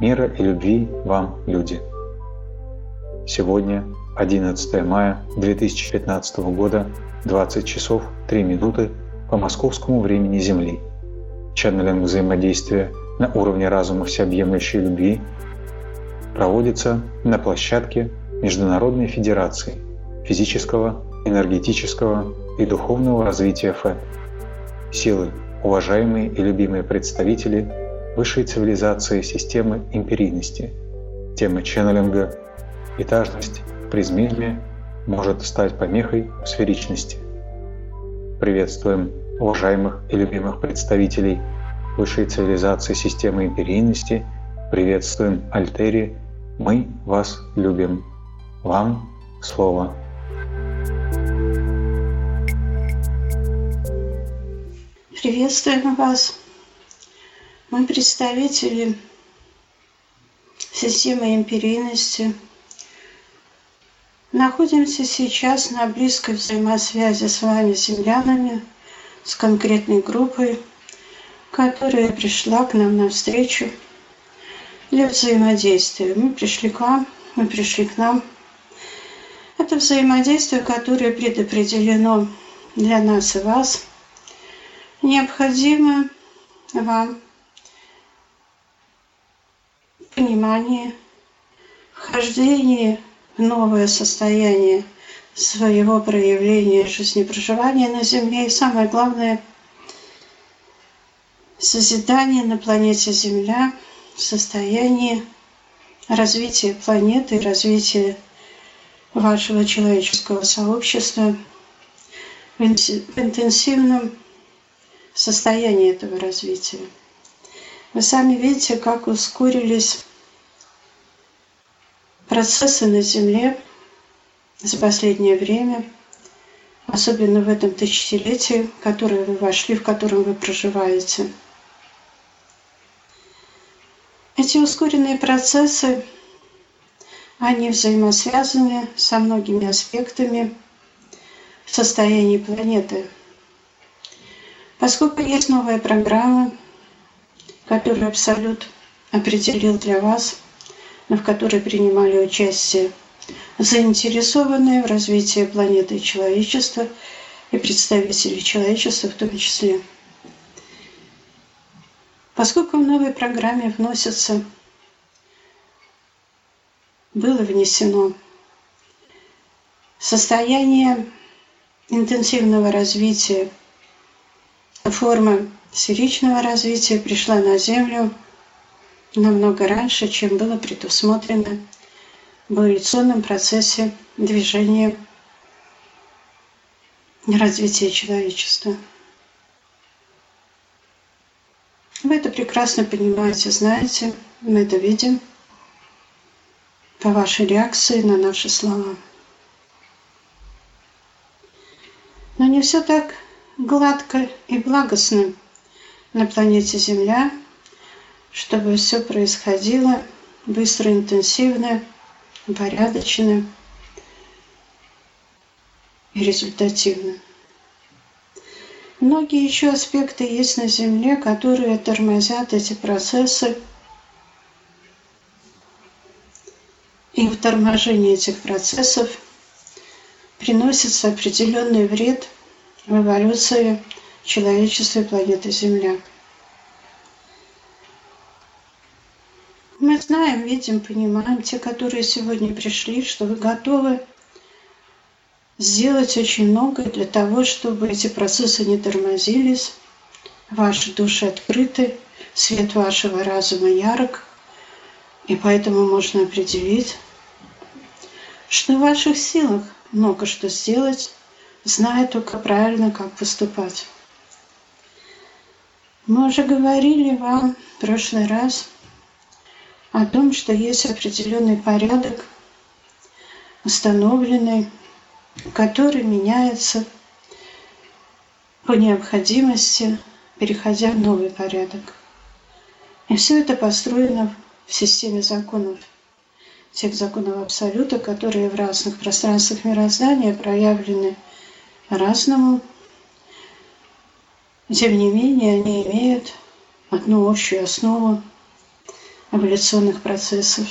Мира и любви вам, люди! Сегодня, 11 мая 2015 года, 20 часов 3 минуты по московскому времени Земли. Ченнелинг взаимодействия на уровне разума всеобъемлющей любви проводится на площадке Международной Федерации физического, энергетического и духовного развития ФЭД. Силы, уважаемые и любимые представители высшей цивилизации системы империйности. Тема ченнелинга «Этажность в призмизме» может стать помехой в сферичности. Приветствуем уважаемых и любимых представителей высшей цивилизации системы империйности. Приветствуем Альтери. Мы вас любим. Вам слово. Приветствуем вас. Мы представители системы империйности. Находимся сейчас на близкой взаимосвязи с вами, землянами, с конкретной группой, которая пришла к нам навстречу для взаимодействия. Мы пришли к вам, мы пришли к нам. Это взаимодействие, которое предопределено для нас и вас, необходимо вам понимание, вхождение в новое состояние своего проявления жизнепроживания на Земле и, самое главное, созидание на планете Земля в состоянии развития планеты, развития вашего человеческого сообщества в интенсивном состоянии этого развития. Вы сами видите, как ускорились процессы на Земле за последнее время, особенно в этом тысячелетии, в которое вы вошли, в котором вы проживаете. Эти ускоренные процессы, они взаимосвязаны со многими аспектами в состоянии планеты. Поскольку есть новая программа, которую Абсолют определил для вас, но в которой принимали участие заинтересованные в развитии планеты и человечества, и представители человечества в том числе. Поскольку в новой программе было внесено состояние интенсивного развития, форма сферичного развития пришла на Землю намного раньше, чем было предусмотрено в эволюционном процессе движения развития человечества. Вы это прекрасно понимаете, знаете, мы это видим по вашей реакции на наши слова. Но не все так гладко и благостно на планете Земля, чтобы все происходило быстро, интенсивно, порядочно и результативно. Многие еще аспекты есть на Земле, которые тормозят эти процессы, и в торможении этих процессов приносится определенный вред в эволюции человечества и планеты Земля. Мы знаем, видим, понимаем, те, которые сегодня пришли, что вы готовы сделать очень многое для того, чтобы эти процессы не тормозились, ваши души открыты, свет вашего разума ярок, и поэтому можно определить, что в ваших силах много что сделать, зная только правильно, как поступать. Мы уже говорили вам в прошлый раз о том, что есть определенный порядок, установленный, который меняется по необходимости, переходя в новый порядок. И все это построено в системе законов, тех законов Абсолюта, которые в разных пространствах мироздания проявлены по-разному. Тем не менее, они имеют одну общую основу, эволюционных процессов.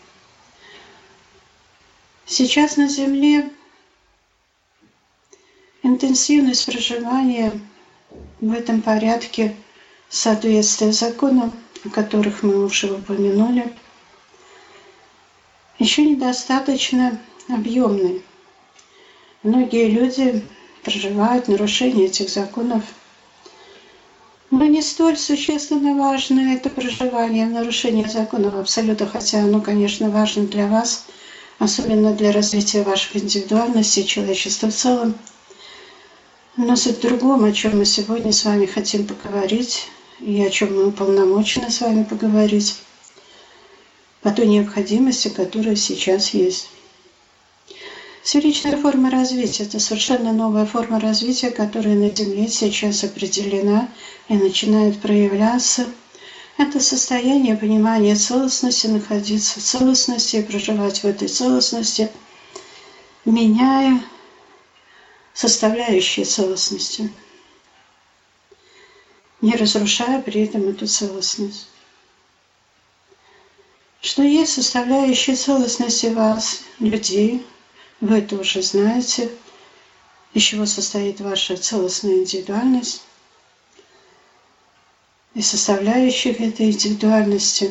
Сейчас на Земле интенсивность проживания в этом порядке соответствия законам, о которых мы уже упомянули, еще недостаточно объемны. Многие люди проживают нарушение этих законов, но не столь существенно важно это проживание в нарушении законов абсолюта, хотя оно, конечно, важно для вас, особенно для развития ваших индивидуальностей, человечества в целом. Но суть в другом, о чем мы сегодня с вами хотим поговорить, и о чем мы уполномочены с вами поговорить, по той необходимости, которая сейчас есть. Сферичная форма развития – это совершенно новая форма развития, которая на Земле сейчас определена и начинает проявляться. Это состояние понимания целостности, находиться в целостности и проживать в этой целостности, меняя составляющие целостности, не разрушая при этом эту целостность. Что есть составляющие целостности вас, людей, вы это уже знаете, из чего состоит ваша целостная индивидуальность. И составляющих этой индивидуальности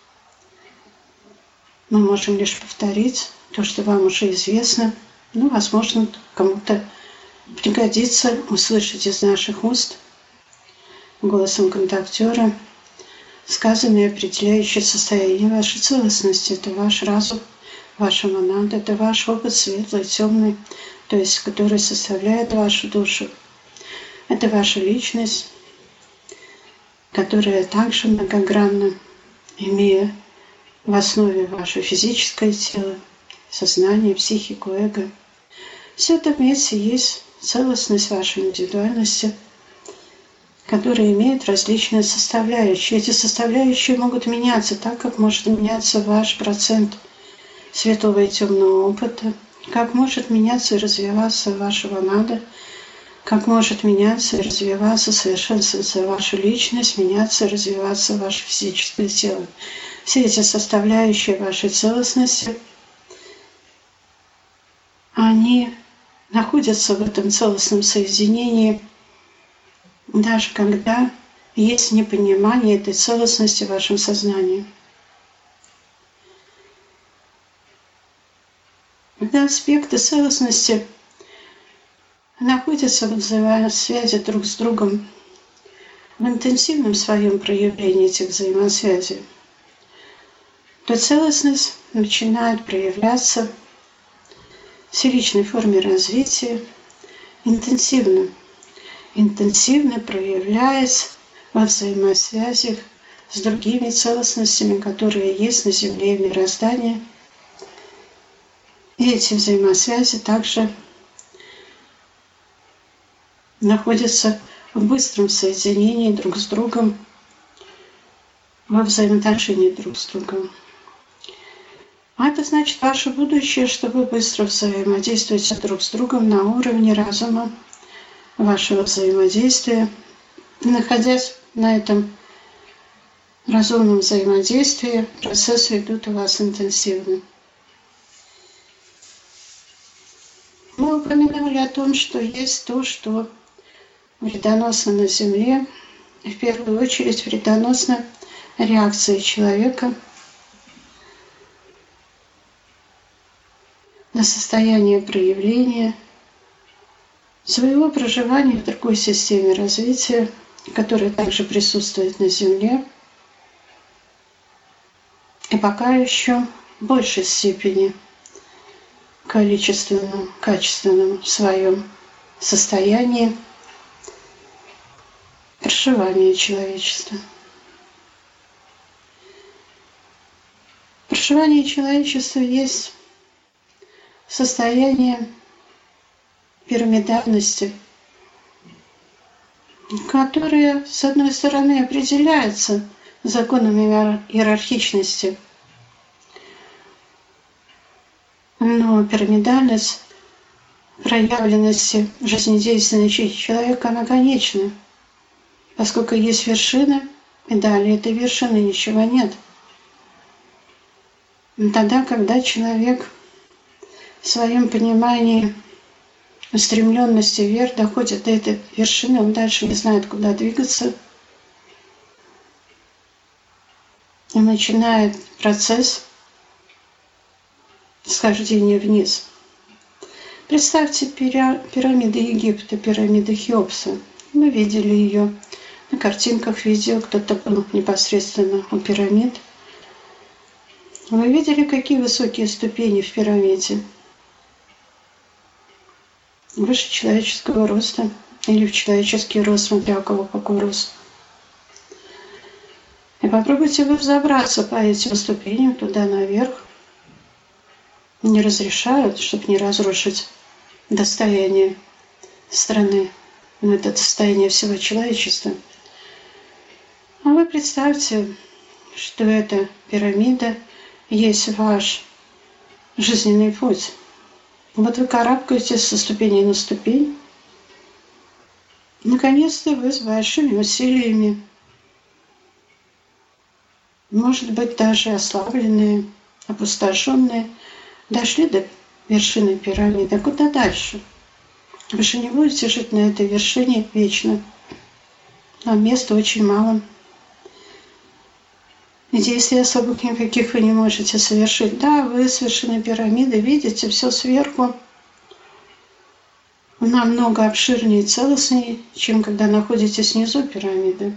мы можем лишь повторить то, что вам уже известно. Возможно, кому-то пригодится услышать из наших уст голосом контактера сказанные определяющие состояние вашей целостности. Это ваш разум, ваша монада, это ваш опыт светлый, темный, то есть который составляет вашу душу. Это ваша личность, которая также многогранна, имея в основе ваше физическое тело, сознание, психику, эго. Все это вместе есть целостность вашей индивидуальности, которые имеют различные составляющие. Эти составляющие могут меняться так, как может меняться ваш процент светлого и темного опыта, как может меняться и развиваться ваша монада, как может меняться и развиваться, совершенствоваться ваша личность, меняться и развиваться ваше физическое тело. Все эти составляющие вашей целостности, они находятся в этом целостном соединении, даже когда есть непонимание этой целостности в вашем сознании. Когда аспекты целостности находятся в взаимосвязи друг с другом, в интенсивном своем проявлении этих взаимосвязей, то целостность начинает проявляться в сферичной форме развития интенсивно проявляясь во взаимосвязях с другими целостностями, которые есть на Земле и в мироздании. И эти взаимосвязи также находятся в быстром соединении друг с другом, во взаимоотношении друг с другом. А это значит ваше будущее, что вы быстро взаимодействуете друг с другом на уровне разума, вашего взаимодействия. Находясь на этом разумном взаимодействии, процессы идут у вас интенсивно. Мы упомянули о том, что есть то, что вредоносно на Земле, и в первую очередь вредоносна реакция человека на состояние проявления своего проживания в другой системе развития, которая также присутствует на Земле, и пока еще в большей степени количественном, качественном в своем состоянии проживания человечества. Проживание человечества есть состояние пирамидальности, которое, с одной стороны, определяется законами иерархичности, но пирамидальность проявленности жизнедеятельности человека, она конечна, поскольку есть вершина, и далее этой вершины ничего нет. Тогда, когда человек в своем понимании устремленности вверх доходит до этой вершины, он дальше не знает, куда двигаться, и начинает процесс схождения вниз. Представьте пирамиды Египта, пирамиды Хеопса. Мы видели ее на картинках, видео, кто-то был непосредственно у пирамид. Вы видели, какие высокие ступени в пирамиде? Выше человеческого роста или в человеческий рост, смотря у кого какой рост. И попробуйте вы взобраться по этим ступеням туда наверх. Не разрешают, чтобы не разрушить достояние страны, но это достояние всего человечества. А вы представьте, что эта пирамида есть ваш жизненный путь. Вот вы карабкаетесь со ступени на ступень. Наконец-то вы с большими усилиями, может быть, даже ослабленные, опустошенные, дошли до вершины пирамиды. А куда дальше? Вы же не будете жить на этой вершине вечно. Там места очень мало. И действий особых никаких вы не можете совершить. Да, вы с вершины пирамиды видите все сверху намного обширнее и целостнее, чем когда находитесь внизу пирамиды.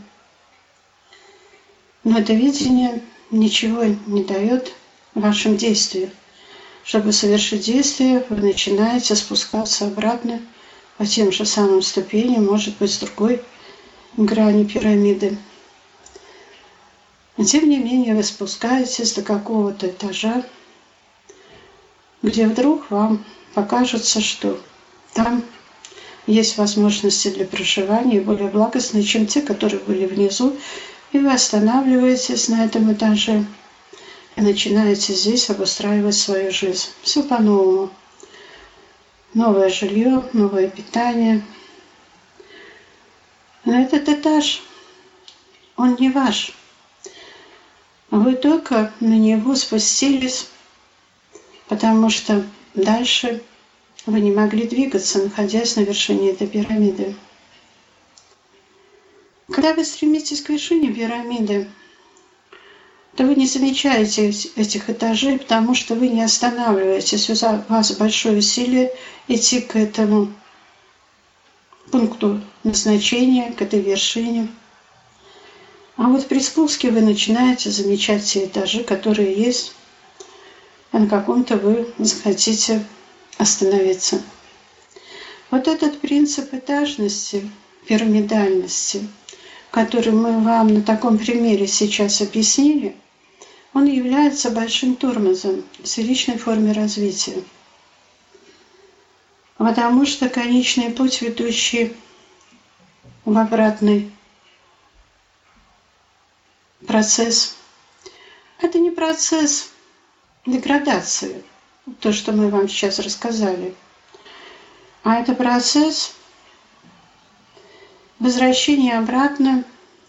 Но это видение ничего не дает вашим действиям. Чтобы совершить действие, вы начинаете спускаться обратно по тем же самым ступеням, может быть, с другой грани пирамиды. Но тем не менее вы спускаетесь до какого-то этажа, где вдруг вам покажется, что там есть возможности для проживания более благостные, чем те, которые были внизу, и вы останавливаетесь на этом этаже и начинаете здесь обустраивать свою жизнь. Все по-новому. Новое жилье, новое питание. Но этот этаж, он не ваш. Вы только на него спустились, потому что дальше вы не могли двигаться, находясь на вершине этой пирамиды. Когда вы стремитесь к вершине пирамиды, то вы не замечаете этих этажей, потому что вы не останавливаетесь. У вас большое усилие идти к этому пункту назначения, к этой вершине. А вот при спуске вы начинаете замечать те этажи, которые есть, а на каком-то вы захотите остановиться. Вот этот принцип этажности, пирамидальности, который мы вам на таком примере сейчас объяснили, он является большим тормозом в сферичной форме развития. Потому что конечный путь, ведущий в обратный процесс, это не процесс деградации, то, что мы вам сейчас рассказали, а это процесс возвращения обратно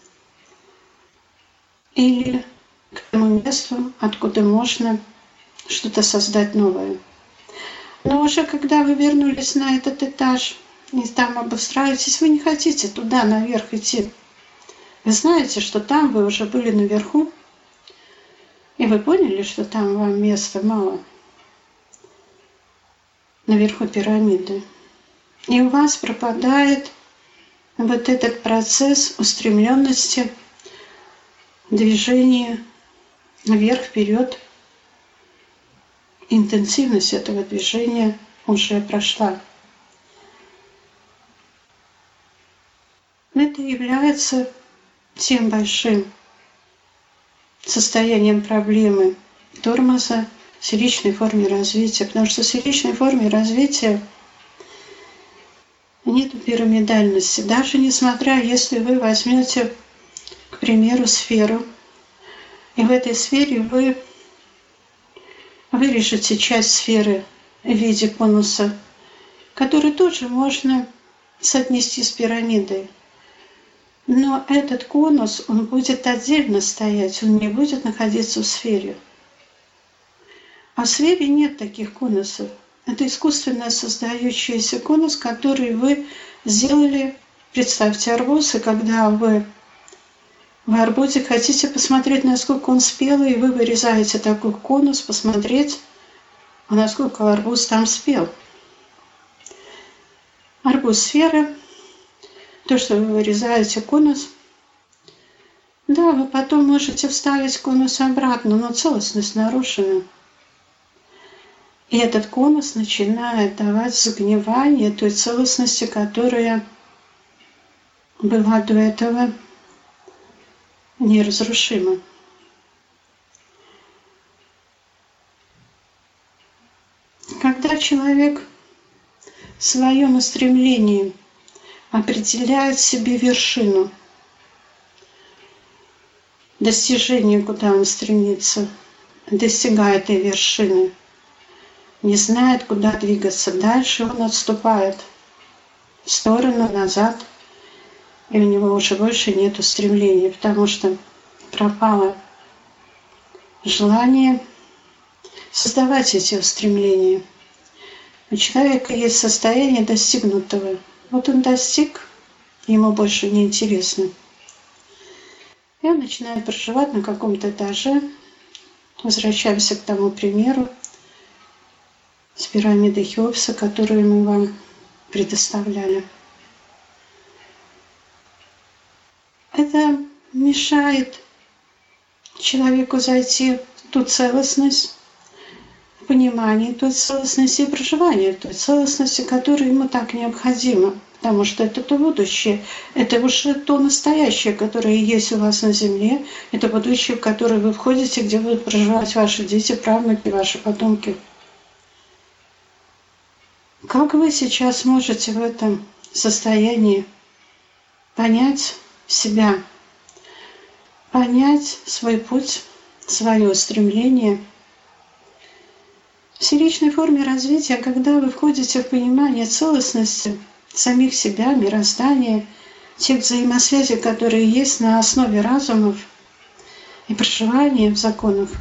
или к тому месту, откуда можно что-то создать новое. Но уже когда вы вернулись на этот этаж и там обустраиваетесь, вы не хотите туда наверх идти. Вы знаете, что там вы уже были наверху, и вы поняли, что там вам места мало наверху пирамиды. И у вас пропадает вот этот процесс устремленности, движения вверх, вперед. Интенсивность этого движения уже прошла. Это является тем большим состоянием проблемы тормоза в сферичной форме развития, потому что в сферичной форме развития нет пирамидальности. Даже несмотря, если вы возьмете, к примеру, сферу, и в этой сфере вы вырежете часть сферы в виде конуса, который тоже можно соотнести с пирамидой. Но этот конус, он будет отдельно стоять, он не будет находиться в сфере. А в сфере нет таких конусов. Это искусственно создающийся конус, который вы сделали. Представьте арбуз, и когда вы в арбузе хотите посмотреть, насколько он спелый, и вы вырезаете такой конус, посмотреть, насколько арбуз там спел. Арбуз сфера, то, что вы вырезаете конус, да, вы потом можете вставить конус обратно, но целостность нарушена. И этот конус начинает давать загнивание той целостности, которая была до этого неразрушима. Когда человек в своем устремлении определяет себе вершину, достижение, куда он стремится, достигает этой вершины, не знает, куда двигаться дальше, он отступает в сторону, назад, и у него уже больше нет устремления, потому что пропало желание создавать эти устремления. У человека есть состояние достигнутого. Вот он достиг, ему больше не интересно. И он начинает проживать на каком-то этаже. Возвращаемся к тому примеру с пирамидой Хеопса, которую мы вам предоставляли. Это мешает человеку зайти в ту целостность, в понимание той целостности и проживание той целостности, которая ему так необходима. Потому что это то будущее, это уже то настоящее, которое есть у вас на земле, это будущее, в которое вы входите, где будут проживать ваши дети, правнуки, ваши потомки. Как вы сейчас можете в этом состоянии понять себя, понять свой путь, свое устремление? В вселичной форме развития, когда вы входите в понимание целостности самих себя, мироздания, тех взаимосвязей, которые есть на основе разумов и проживания в законах.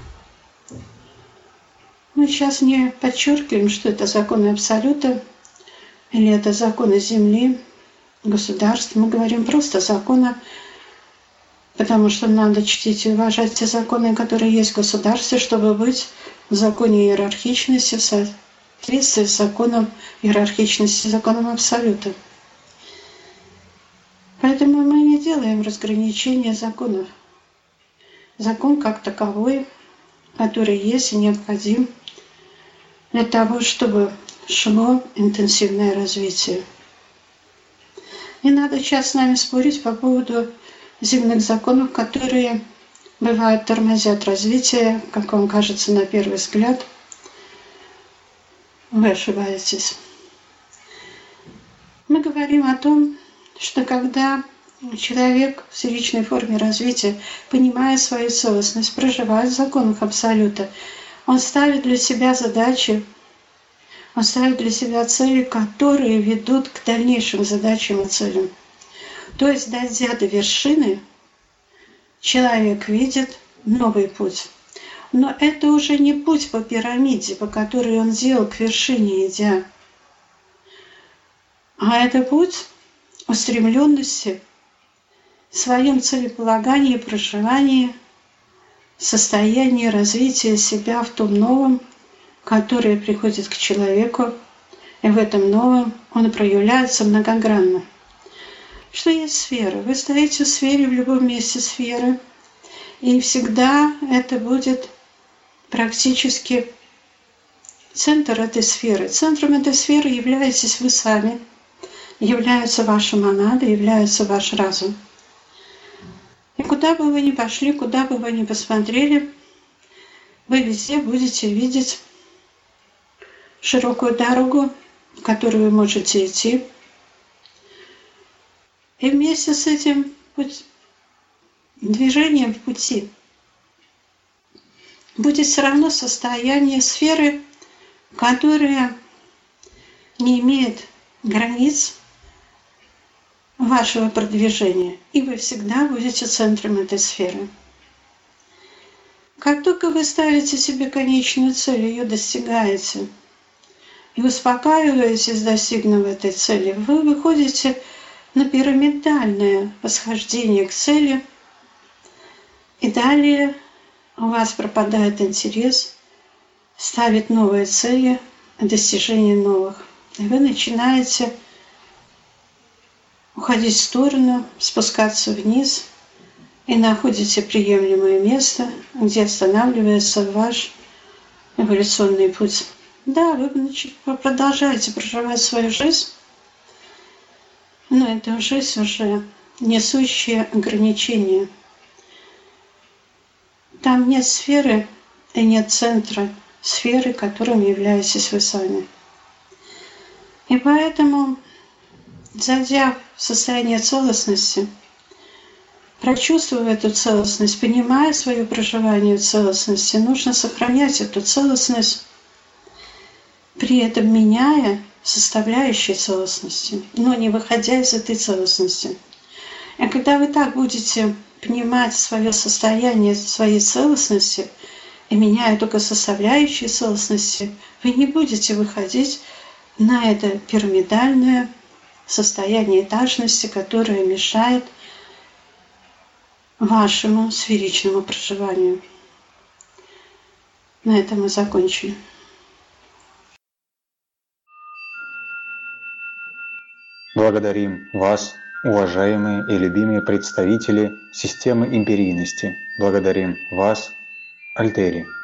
Мы сейчас не подчеркиваем, что это законы Абсолюта или это законы Земли, государства. Мы говорим просто законы, потому что надо чтить и уважать те законы, которые есть в государстве, чтобы быть в законе иерархичности, в соответствии с законом иерархичности, законом Абсолюта. Поэтому мы не делаем разграничения законов. Закон как таковой, который есть и необходим для того, чтобы шло интенсивное развитие. Не надо сейчас с нами спорить по поводу земных законов, которые бывают тормозят развитие, как вам кажется на первый взгляд. Вы ошибаетесь. Мы говорим о том, что когда человек в вселичной форме развития, понимая свою целостность, проживает в законах Абсолюта, он ставит для себя задачи, он ставит для себя цели, которые ведут к дальнейшим задачам и целям. То есть, дойдя до вершины, человек видит новый путь. Но это уже не путь по пирамиде, по которой он делал к вершине идя, а это путь устремленности в своем целеполагании, проживании, состоянии развития себя в том новом, которое приходит к человеку, и в этом новом он проявляется многогранно. Что есть сфера? Вы стоите в сфере, в любом месте сферы, и всегда это будет практически центр этой сферы. Центром этой сферы являетесь вы сами, являются ваши монады, является ваш разум. И куда бы вы ни пошли, куда бы вы ни посмотрели, вы везде будете видеть широкую дорогу, в которую вы можете идти. И вместе с этим движением в пути будет все равно состояние сферы, которая не имеет границ вашего продвижения, и вы всегда будете центром этой сферы. Как только вы ставите себе конечную цель, ее достигаете, и успокаиваетесь, достигнув этой цели, вы выходите на пирамидальное восхождение к цели, и далее у вас пропадает интерес ставить новые цели, достижение новых. И вы начинаете уходить в сторону, спускаться вниз и находите приемлемое место, где останавливается ваш эволюционный путь. Да, вы продолжаете проживать свою жизнь, но это жизнь уже несущая ограничения. Там нет сферы и нет центра сферы, которым являетесь вы сами. И поэтому, зайдя в состояние целостности, прочувствуя эту целостность, понимая свое проживание в целостности, нужно сохранять эту целостность, при этом меняя составляющие целостности, но не выходя из этой целостности. И когда вы так будете понимать свое состояние своей целостности и меняя только составляющие целостности, вы не будете выходить на это пирамидальное состояние этажности, которое мешает вашему сферичному проживанию. На этом мы закончим. Благодарим вас, уважаемые и любимые представители системы империйности. Благодарим вас, Альтери.